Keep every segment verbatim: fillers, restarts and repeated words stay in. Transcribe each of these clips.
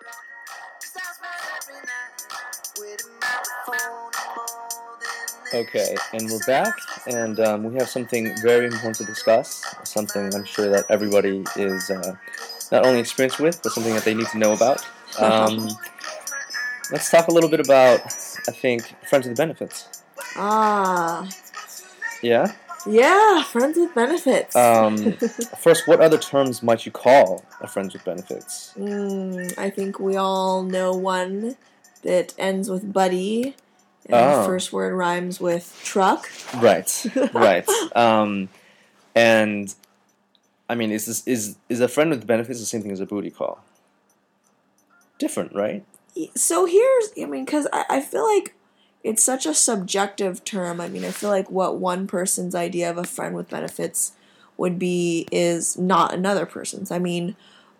Okay, and we're back, and um, we have something very important to discuss, something I'm sure that everybody is uh, not only experienced with, but something that they need to know about. Um, let's talk a little bit about, I think, friends with benefits. Ah. Yeah? Yeah, friends with benefits. Um, first, what other terms might you call a friends with benefits? Mm, I think we all know one that ends with buddy. And Oh. the first word rhymes with truck. Right, right. Um, and, I mean, is this is is a friend with benefits the same thing as a booty call? Different, right? So here's, I mean, because I, I feel like it's such a subjective term. I mean, I feel like what one person's idea of a friend with benefits would be is not another person's. I mean,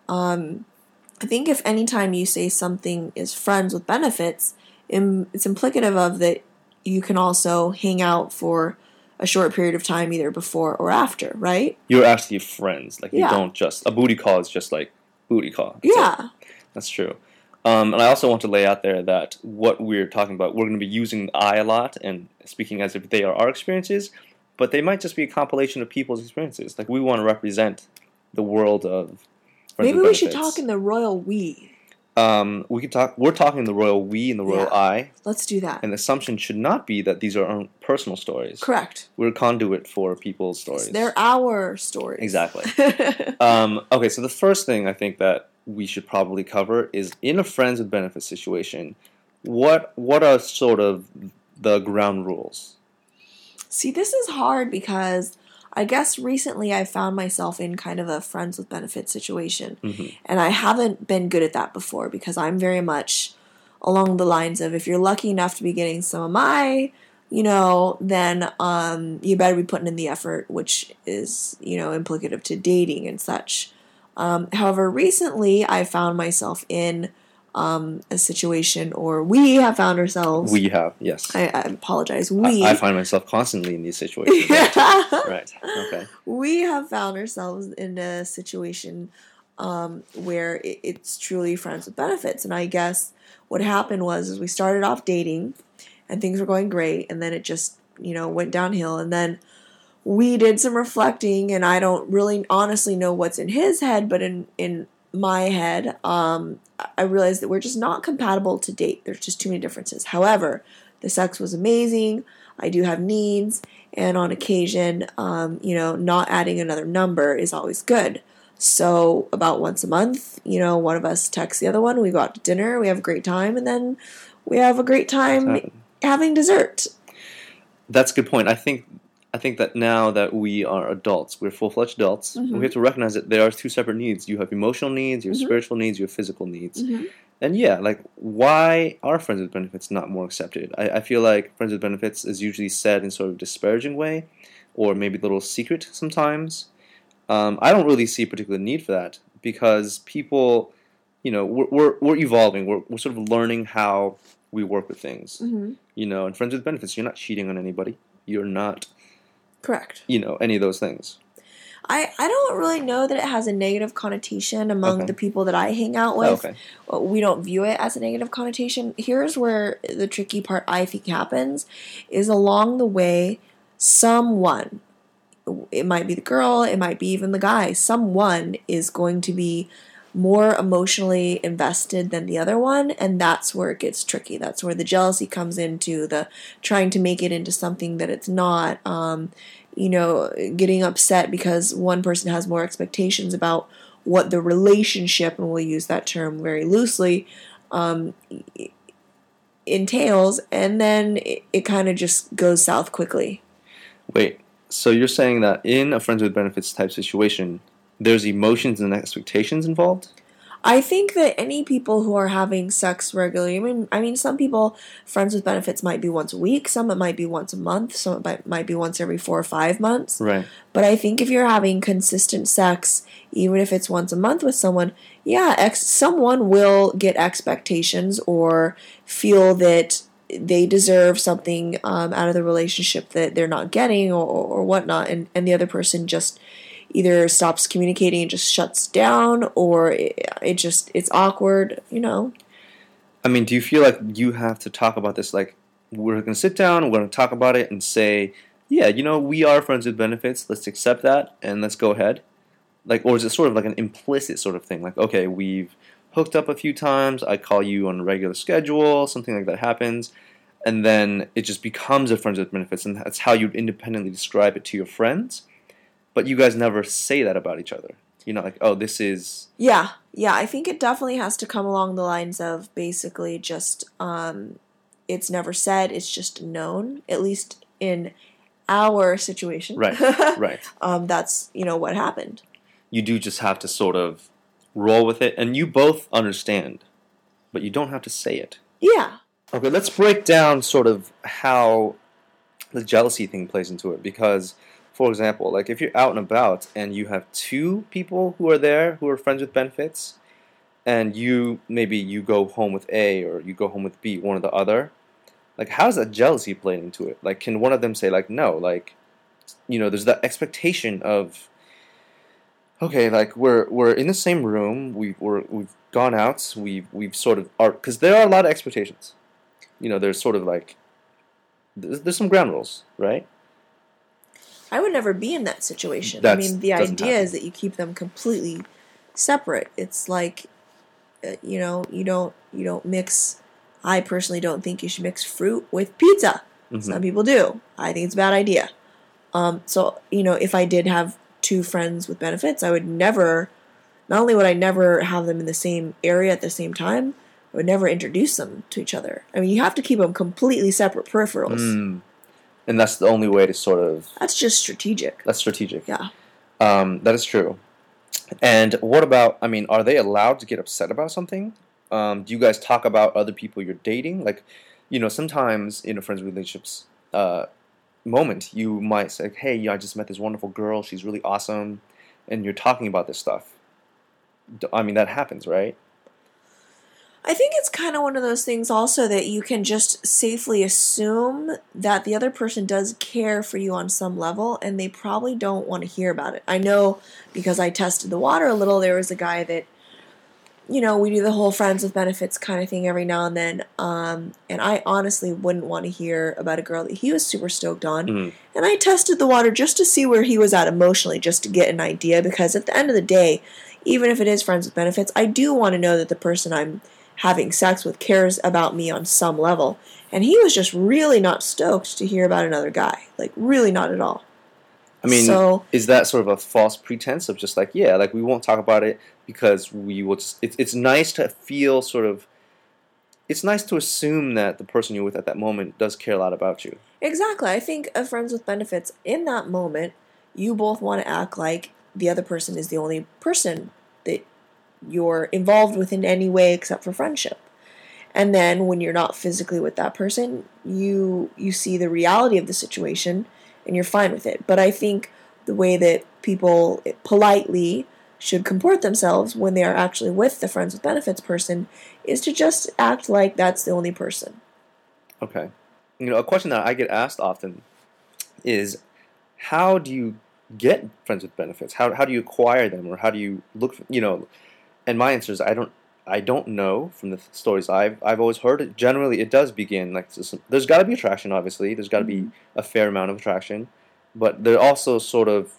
um, I think if any time you say something is friends with benefits, it's implicative of that you can also hang out for a short period of time either before or after, right? You're actually friends. Like, you Yeah. don't just... A booty call is just like booty call. That's yeah. it. That's true. Um, and I also want to lay out there that what we're talking about, we're going to be using I a lot and speaking as if they are our experiences, but they might just be a compilation of people's experiences. Like, we want to represent the world of friends Maybe with we benefits. should talk in the royal we. Um, we could talk. We're talking the royal we and the royal Yeah. I. Let's do that. And the assumption should not be that these are our own personal stories. Correct. We're a conduit for people's stories. They're our stories. Exactly. um, okay, so the first thing I think that we should probably cover is in a friends with benefits situation, what what are sort of the ground rules? See, this is hard because I guess recently I found myself in kind of a friends with benefits situation. Mm-hmm. And I haven't been good at that before because I'm very much along the lines of if you're lucky enough to be getting some of my, you know, then um, you better be putting in the effort, which is, you know, implicative to dating and such. Um, however, recently I found myself in um, a situation, or we have found ourselves. We have, yes. I, I apologize. We. I, I find myself constantly in these situations. Right. Right. Okay. We have found ourselves in a situation um, where it, it's truly friends with benefits. And I guess what happened was is we started off dating and things were going great. And then it just, you know, went downhill. And then we did some reflecting, and I don't really honestly know what's in his head, but in, in my head, um, I realized that we're just not compatible to date. There's just too many differences. However, the sex was amazing. I do have needs, and on occasion, um, you know, not adding another number is always good. So about once a month, you know, one of us texts the other one. We go out to dinner. We have a great time, and then we have a great time having dessert. That's a good point. I think I think that now that we are adults, we're full-fledged adults, Mm-hmm. we have to recognize that there are two separate needs. You have emotional needs, you have Mm-hmm. spiritual needs, you have physical needs. Mm-hmm. And yeah, like, why are friends with benefits not more accepted? I, I feel like friends with benefits is usually said in sort of a disparaging way, or maybe a little secret sometimes. Um, I don't really see a particular need for that, because people, you know, we're we're, we're evolving. We're, we're sort of learning how we work with things. Mm-hmm. You know, and friends with benefits, you're not cheating on anybody. You're not... Correct. You know, any of those things. I, I don't really know that it has a negative connotation among Okay. the people that I hang out Oh, with. okay. We don't view it as a negative connotation. Here's where the tricky part I think happens is along the way, someone, it might be the girl, it might be even the guy, someone is going to be more emotionally invested than the other one, and that's where it gets tricky. That's where the jealousy comes into, the trying to make it into something that it's not, um, you know, getting upset because one person has more expectations about what the relationship, and we'll use that term very loosely, um, entails, and then it, it kind of just goes south quickly. Wait, so you're saying that in a friends with benefits type situation, there's emotions and expectations involved? I think that any people who are having sex regularly, I mean, I mean, some people, friends with benefits might be once a week, some it might be once a month, some it might, might be once every four or five months. Right. But I think if you're having consistent sex, even if it's once a month with someone, yeah, ex- someone will get expectations or feel that they deserve something um, out of the relationship that they're not getting or, or, or whatnot, and, and the other person just, either stops communicating and just shuts down, or it, it just it's awkward, you know. I mean, do you feel like you have to talk about this? Like, we're going to sit down, we're going to talk about it and say, yeah, you know, we are friends with benefits. Let's accept that and let's go ahead. Like, or is it sort of like an implicit sort of thing? Like, okay, we've hooked up a few times. I call you on a regular schedule. Something like that happens. And then it just becomes a friends with benefits. And that's how you'd independently describe it to your friends. But you guys never say that about each other. You're not like, oh, this is... Yeah, yeah. I think it definitely has to come along the lines of basically just, um, it's never said, it's just known, at least in our situation. Right, right. um, that's, you know, what happened. You do just have to sort of roll with it, and you both understand, but you don't have to say it. Yeah. Okay, let's break down sort of how the jealousy thing plays into it, because... For example, like if you're out and about and you have two people who are there who are friends with benefits, and you maybe you go home with A or you go home with B, one or the other, like how's that jealousy playing into it? Like, can one of them say like no, like, you know, there's that expectation of, okay, like we're we're in the same room, we we're, we've gone out, we've we've sort of are, because there are a lot of expectations, you know, there's sort of like there's, there's some ground rules, right? I would never be in that situation. That's, I mean, the idea happen. is that you keep them completely separate. It's like, uh, you know, you don't you don't mix. I personally don't think you should mix fruit with pizza. Mm-hmm. Some people do. I think it's a bad idea. Um, so, you know, if I did have two friends with benefits, I would never. Not only would I never have them in the same area at the same time, I would never introduce them to each other. I mean, you have to keep them completely separate peripherals. Mm. And that's the only way to sort of... That's just strategic. That's strategic. Yeah. Um, that is true. And what about, I mean, are they allowed to get upset about something? Um, do you guys talk about other people you're dating? Like, you know, sometimes in a friends relationships uh, moment, you might say, hey, yeah, I just met this wonderful girl. She's really awesome. And you're talking about this stuff. I mean, that happens, right? I think it's kind of one of those things also that you can just safely assume that the other person does care for you on some level, and they probably don't want to hear about it. I know because I tested the water a little, there was a guy that, you know, we do the whole friends with benefits kind of thing every now and then, um, and I honestly wouldn't want to hear about a girl that he was super stoked on, mm-hmm. and I tested the water just to see where he was at emotionally, just to get an idea, because at the end of the day, even if it is friends with benefits, I do want to know that the person I'm having sex with cares about me on some level. And he was just really not stoked to hear about another guy. Like, really not at all. I mean, so, is that sort of a false pretense of just like, yeah, like we won't talk about it because we will just, it's, it's nice to feel sort of, it's nice to assume that the person you're with at that moment does care a lot about you. Exactly. I think of friends with benefits, in that moment, you both want to act like the other person is the only person that you're involved with in any way except for friendship. And then when you're not physically with that person, you you see the reality of the situation and you're fine with it. But I think the way that people politely should comport themselves when they are actually with the friends with benefits person is to just act like that's the only person. Okay. You know, a question that I get asked often is, how do you get friends with benefits? How how do you acquire them, or how do you look for, you know, and my answer is I don't I don't know from the stories I've I've always heard. It, generally, it does begin like there's got to be attraction. Obviously, there's got to be a fair amount of attraction, but there also sort of,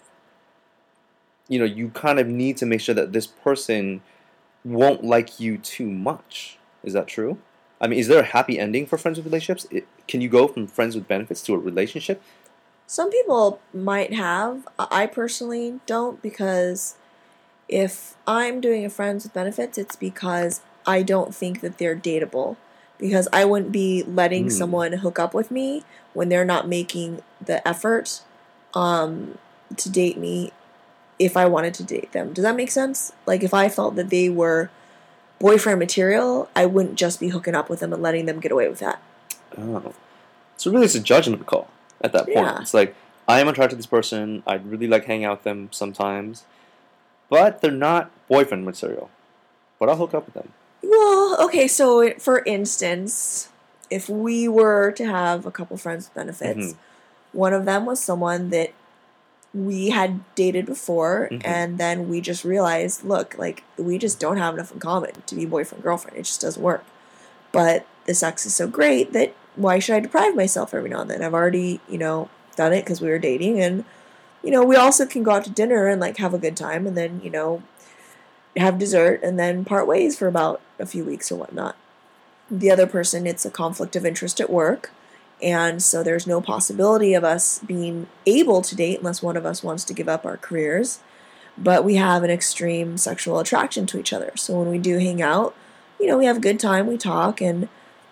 you know, you kind of need to make sure that this person won't like you too much. Is that true? I mean, is there a happy ending for friends with relationships? It, can you go from friends with benefits to a relationship? Some people might have. I personally don't, because if I'm doing a friends with benefits, it's because I don't think that they're dateable. Because I wouldn't be letting mm. someone hook up with me when they're not making the effort um, to date me if I wanted to date them. Does that make sense? Like, if I felt that they were boyfriend material, I wouldn't just be hooking up with them and letting them get away with that. Oh. So really it's a judgment call at that point. Yeah. It's like, I am attracted to this person, I'd really like hanging out with them sometimes, but they're not boyfriend material. But I'll hook up with them. Well, okay, so for instance, if we were to have a couple friends with benefits, mm-hmm. one of them was someone that we had dated before, Mhm. and then we just realized, look, like, we just don't have enough in common to be boyfriend girlfriend. It just doesn't work. But the sex is so great that why should I deprive myself every now and then? I've already, you know, done it because we were dating, and you know, we also can go out to dinner and like have a good time, and then you know, have dessert, and then part ways for about a few weeks or whatnot. The other person, it's a conflict of interest at work. And so there's no possibility of us being able to date unless one of us wants to give up our careers. But we have an extreme sexual attraction to each other. So when we do hang out, you know, we have a good time, we talk, and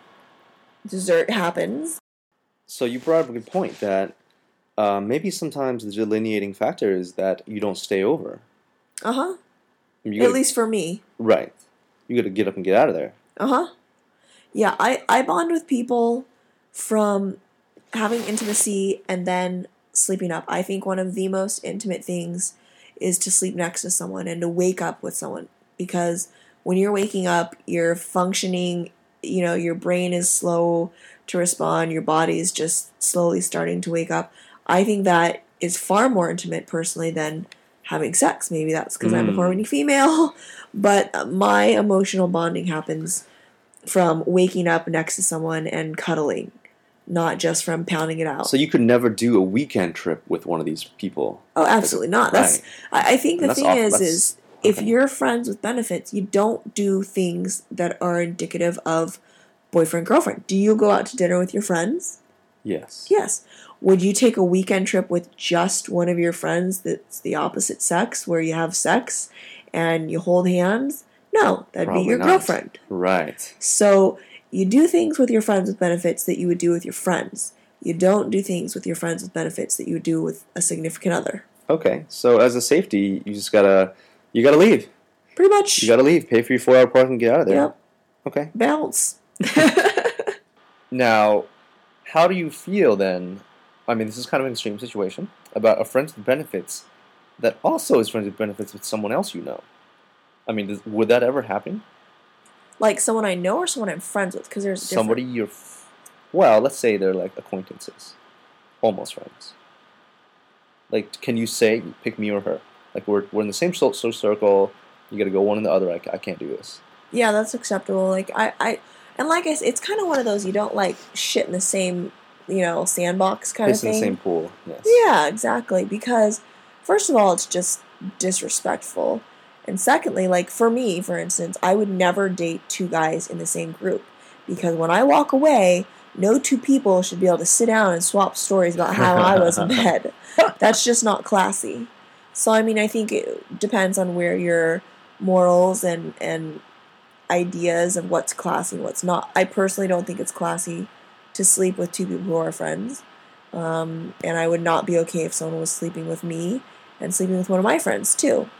dessert happens. So you brought up a good point that uh, maybe sometimes the delineating factor is that you don't stay over. Uh huh. You At gotta- least for me. Right. You got to get up and get out of there. Uh huh. Yeah, I, I bond with people from having intimacy and then sleeping up. I think one of the most intimate things is to sleep next to someone and to wake up with someone, because when you're waking up, you're functioning, you know, your brain is slow to respond, your body is just slowly starting to wake up. I think that is far more intimate personally than having sex. Maybe that's because I'm a Mm. horny female, but my emotional bonding happens from waking up next to someone and cuddling, not just from pounding it out. So you could never do a weekend trip with one of these people. Oh, absolutely not. That's Right. I, I think And the that's thing awful. is That's- is if okay. you're friends with benefits, you don't do things that are indicative of boyfriend girlfriend. Do you go out to dinner with your friends? Yes. Yes. Would you take a weekend trip with just one of your friends that's the opposite sex, where you have sex and you hold hands? No, that'd Probably be your not. girlfriend. Right. So you do things with your friends with benefits that you would do with your friends. You don't do things with your friends with benefits that you would do with a significant other. Okay. So as a safety, you just gotta you gotta leave. Pretty much. You gotta leave. Pay for your four hour parking and get out of there. Yep. Okay. Bounce. Now, how do you feel then? I mean, this is kind of an extreme situation about a friends with benefits that also is friends with benefits with someone else you know. I mean, does, would that ever happen? Like someone I know or someone I'm friends with? Because there's a different- Somebody you're, f- well, let's say they're like acquaintances, almost friends. Like, can you say, pick me or her? Like, we're we're in the same social circle. You got to go one and the other. I, I can't do this. Yeah, that's acceptable. Like I, I and like I said, it's kind of one of those you don't like shit in the same, you know, sandbox kind Piss of in thing. the same pool. Yes. Yeah, exactly. Because first of all, it's just disrespectful. And secondly, like for me, for instance, I would never date two guys in the same group. Because when I walk away, no two people should be able to sit down and swap stories about how I was in bed. That's just not classy. So, I mean, I think it depends on where your morals and, and ideas of what's classy and what's not. I personally don't think it's classy to sleep with two people who are friends. Um, and I would not be okay if someone was sleeping with me and sleeping with one of my friends, too.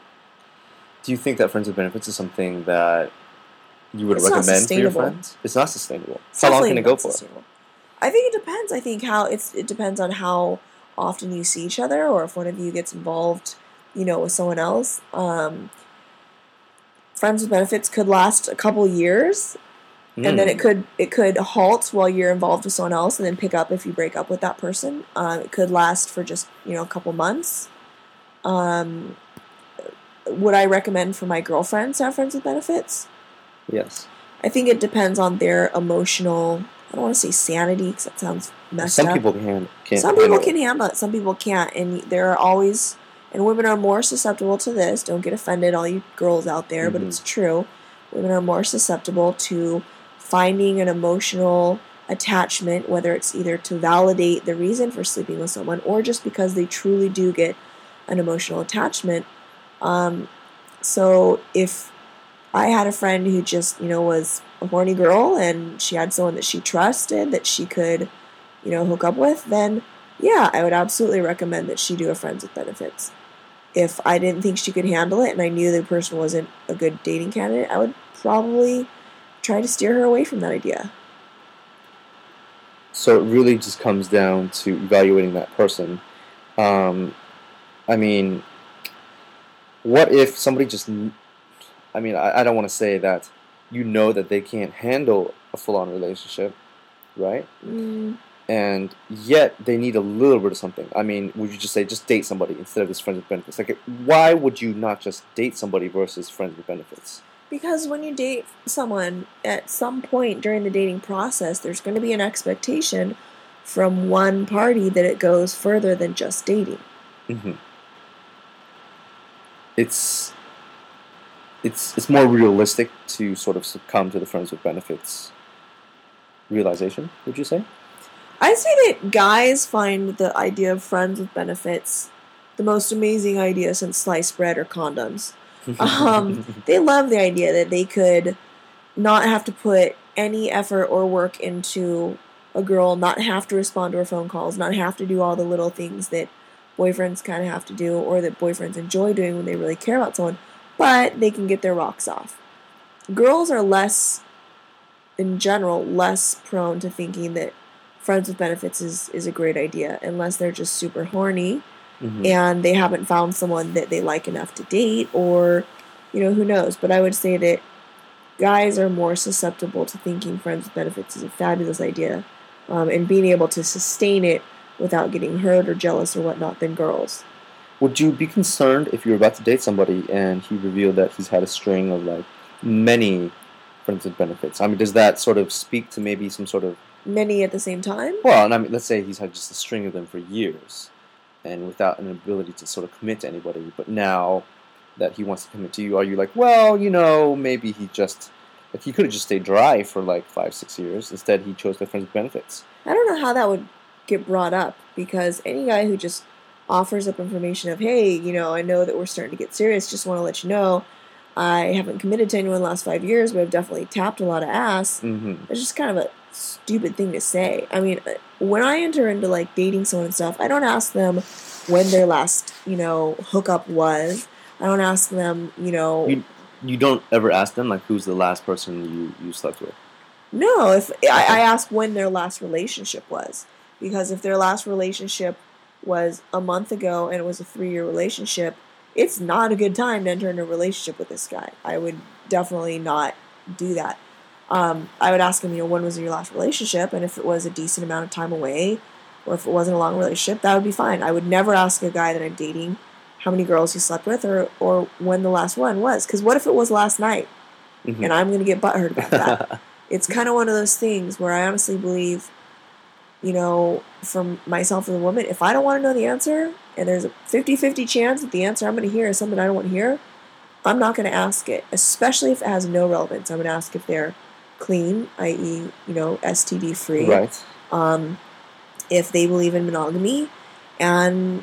Do you think that friends with benefits is something that you would It's not recommend for your sustainable. friends? It's not sustainable. It's How long definitely can it go not for? sustainable. I think it depends. I think how it's it depends on how often you see each other, or if one of you gets involved, you know, with someone else. Um, friends with benefits could last a couple years, and then it Mm. could it could halt while you're involved with someone else, and then pick up if you break up with that person. Um, it could last for just you know a couple months. Um, would I recommend for my girlfriends to have friends with benefits? Yes. I think it depends on their emotional. I don't want to say sanity because that sounds messed Some up. people can can't. Some people handle can it. handle it. Some people can't, and there are always, and women are more susceptible to this. Don't get offended, all you girls out there, but Mhm. it's true. Women are more susceptible to finding an emotional attachment, whether it's either to validate the reason for sleeping with someone or just because they truly do get an emotional attachment. Um, so if I had a friend who just, you know, was a horny girl and she had someone that she trusted that she could, you know, hook up with, then yeah, I would absolutely recommend that she do a friends with benefits. If I didn't think she could handle it and I knew the person wasn't a good dating candidate, I would probably try to steer her away from that idea. So it really just comes down to evaluating that person. Um, I mean, what if somebody just... I mean, I, I don't want to say that you know that they can't handle a full-on relationship, right? Mm, and yet they need a little bit of something. I mean, would you just say just date somebody instead of just friends with benefits? Like, why would you not just date somebody versus friends with benefits? Because when you date someone, at some point during the dating process, there's going to be an expectation from one party that it goes further than just dating. Mm-hmm. It's it's it's more realistic to sort of succumb to the friends with benefits realization, would you say? I say that guys find the idea of friends with benefits the most amazing idea since sliced bread or condoms. Um, they love the idea that they could not have to put any effort or work into a girl, not have to respond to her phone calls, not have to do all the little things that boyfriends kind of have to do or that boyfriends enjoy doing when they really care about someone, but they can get their rocks off. Girls are less, in general, less prone to thinking that friends with benefits is, is a great idea unless they're just super horny. Mm-hmm. And they haven't found someone that they like enough to date, or, you know, who knows. But I would say that guys are more susceptible to thinking friends with benefits is a fabulous idea, um, and being able to sustain it without getting hurt or jealous or whatnot than girls. Would you be concerned if you were about to date somebody and he revealed that he's had a string of, like, many friends with benefits? I mean, does that sort of speak to maybe some sort of... Many at the same time? Well, and I mean, let's say he's had just a string of them for years, and without an ability to sort of commit to anybody, but now that he wants to commit to you, are you like, well, you know, maybe he just, like, he could have just stayed dry for like five, six years. Instead, he chose the friends with benefits. I don't know how that would get brought up, because any guy who just offers up information of, hey, you know, I know that we're starting to get serious, just want to let you know, I haven't committed to anyone in the last five years, but I've definitely tapped a lot of ass. Mm-hmm. It's just kind of a stupid thing to say. I mean, when I enter into, like, dating someone and stuff, I don't ask them when their last, you know, hookup was. I don't ask them, you know... You, you don't ever ask them, like, who's the last person you, you slept with? No, if I, I ask when their last relationship was. Because if their last relationship was a month ago and it was a three-year relationship, it's not a good time to enter into a relationship with this guy. I would definitely not do that. Um, I would ask him, you know, when was your last relationship? And if it was a decent amount of time away, or if it wasn't a long relationship, that would be fine. I would never ask a guy that I'm dating how many girls he slept with, or, or when the last one was. Because what if it was last night? Mm-hmm. And I'm going to get butthurt about that. It's kind of one of those things where I honestly believe, you know, from myself as a woman, if I don't want to know the answer, and there's a fifty-fifty chance that the answer I'm going to hear is something I don't want to hear, I'm not going to ask it, especially if it has no relevance. I'm going to ask if they're clean, that is, you know, S T D free. Right. Um, if they believe in monogamy, and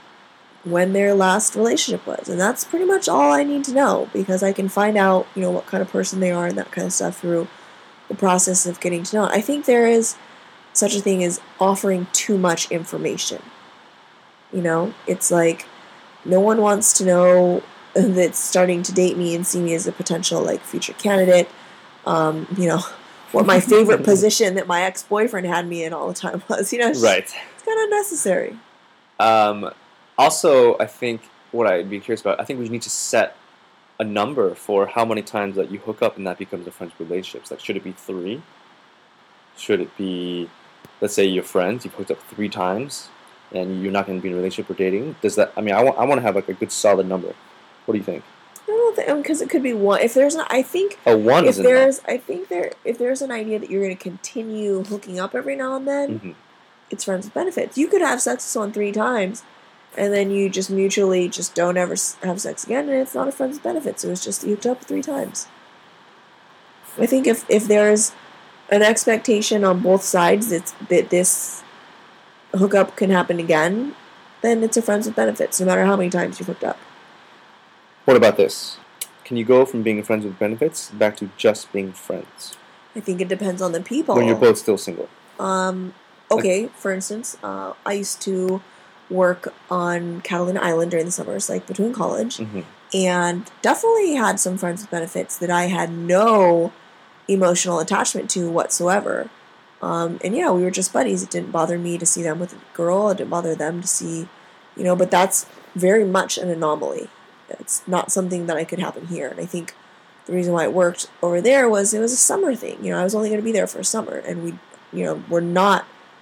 when their last relationship was. And that's pretty much all I need to know, because I can find out, you know, what kind of person they are and that kind of stuff through the process of getting to know. I think there is such a thing as offering too much information. You know, it's like no one wants to know that's starting to date me and see me as a potential, like, future candidate. Um, you know, what my favorite position that my ex-boyfriend had me in all the time was. You know, it's, right. It's kind of unnecessary. Um, also, I think what I'd be curious about, I think we need to set a number for how many times that you hook up and that becomes a friendship relationship. Like, should it be three? Should it be, let's say you're friends, you've hooked up three times, and you're not going to be in a relationship or dating? Does that, I mean, I want, I want to have, like, a good solid number. What do you think? I don't think, because it could be one. If there's an, I think a one if isn't there's, enough. I think there, if there's an idea that you're going to continue hooking up every now and then, mm-hmm. it's friends with benefits. You could have sex with someone three times, and then you just mutually just don't ever have sex again, and it's not a friends with benefits. It was just you hooked up three times. I think if if there's an expectation on both sides that that this hookup can happen again, then it's a friends with benefits, no matter how many times you've hooked up. What about this? Can you go from being friends with benefits back to just being friends? I think it depends on the people. When you're both still single. Um. Okay, like, for instance, uh, I used to work on Catalina Island during the summers, like between college, mm-hmm. and definitely had some friends with benefits that I had no emotional attachment to whatsoever. Um, and yeah, we were just buddies. It didn't bother me to see them with a girl. It didn't bother them to see, you know, but that's very much an anomaly. It's not something that I could happen here. And I think the reason why it worked over there was it was a summer thing. You know, I was only going to be there for a summer, and we, you know, we're not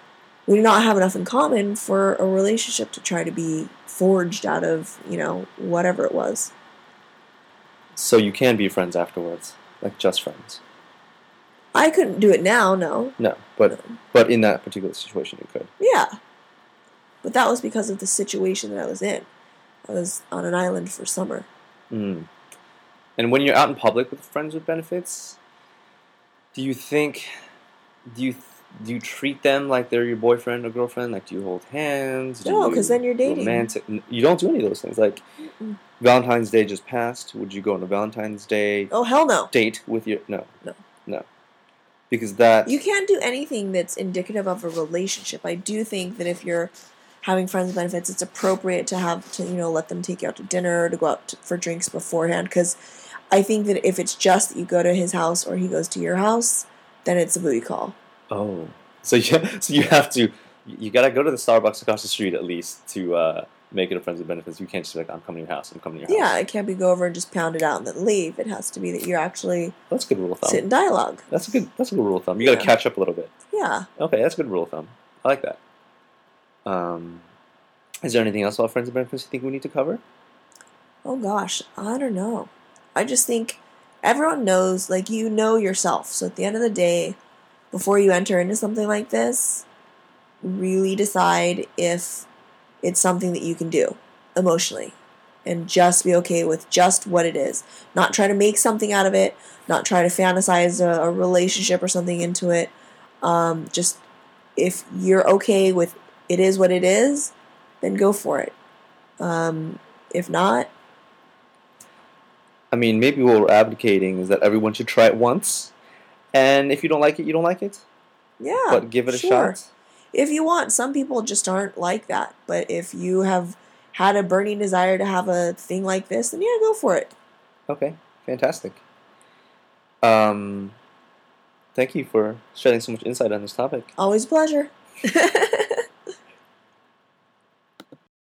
we do not have enough in common for a relationship to try to be forged out of, you know, whatever it was. So you can be friends afterwards, like just friends. I couldn't do it now, no. No, but No. but in that particular situation, you could. Yeah. But that was because of the situation that I was in. I was on an island for summer. Mm. And when you're out in public with friends with benefits, do you think, do you do you treat them like they're your boyfriend or girlfriend? Like, do you hold hands? Do No, you because then you're dating. Romantic? You don't do any of those things. Like, Mm-mm. Valentine's Day just passed. Would you go on a Valentine's Day Oh, hell no. date with your... No. No. No. Because that... You can't do anything that's indicative of a relationship. I do think that if you're having friends with benefits, it's appropriate to have to, you know, let them take you out to dinner or to go out to, for drinks beforehand. Because I think that if it's just that you go to his house or he goes to your house, then it's a booty call. Oh. So you, so you have to... You gotta go to the Starbucks across the street at least to uh, make it a friends with benefits. You can't just be like, I'm coming to your house. I'm coming to your house. Yeah, it can't be go over and just pound it out and then leave. It has to be that you're actually That's a good rule of thumb. sit in dialogue. That's a good. That's a good rule of thumb. You gotta Yeah. catch up a little bit. Yeah. Okay, that's a good rule of thumb. I like that. Um, is there anything else about friends with benefits you think we need to cover? Oh gosh, I don't know. I just think everyone knows, like, you know yourself. So at the end of the day, before you enter into something like this, really decide if it's something that you can do emotionally. And just be okay with just what it is. Not try to make something out of it. Not try to fantasize a, a relationship or something into it. Um, just, if you're okay with it is what it is, then go for it. Um, if not, I mean, maybe what we're advocating is that everyone should try it once, and if you don't like it, you don't like it. yeah. But give it a sure. shot. If you want. Some people just aren't like that. But if you have had a burning desire to have a thing like this, then yeah, go for it. Okay, fantastic. Um, thank you for shedding so much insight on this topic. Always a pleasure.